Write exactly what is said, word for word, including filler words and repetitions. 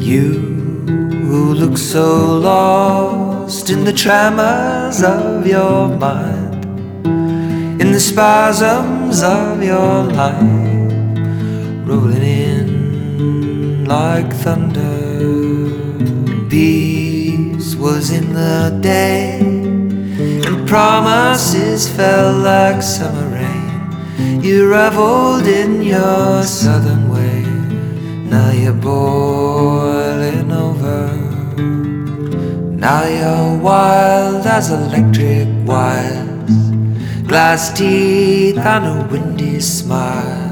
You who look so lost in the tremors of your mind, in the spasms of your life, rolling in like thunder. Peace was in the day, and promises fell like summer rain. You reveled in your southern way, now you're boiling over. Now you're wild as electric wires, glass teeth and a windy smile.